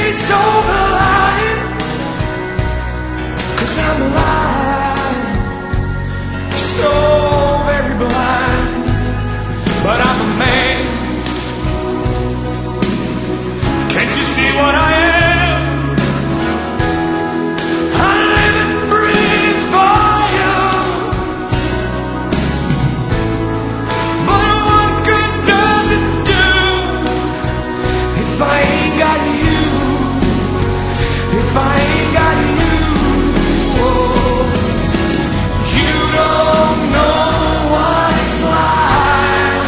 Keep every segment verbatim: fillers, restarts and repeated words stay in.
me so blind, 'cause I'm blind, so very blind. But I'm a man. Can't you see what I am? I live and breathe for you. But what good does it do if I ain't got you? If I ain't got you, oh, you don't know what it's like.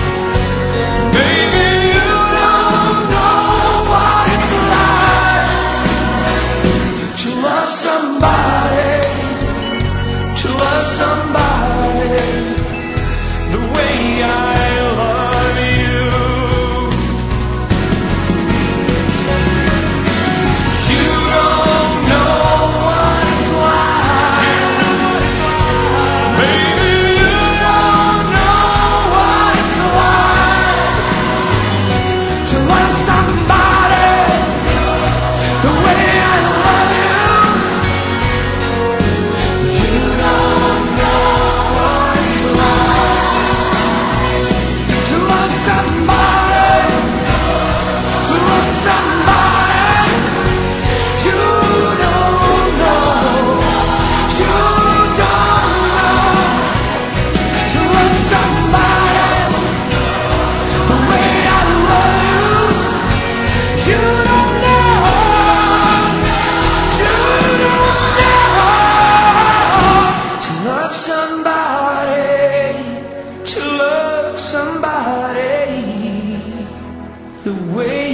Baby, you don't know what it's like to love somebody, to love somebody the way I love you. You don't know what it's like. Baby, you don't know what it's like to love somebody the way I love you. You don't know what it's like to love somebody, to love somebody. You don't know, you don't know to love somebody the way I love you. You don't know, you don't know to love somebody, to love somebody the way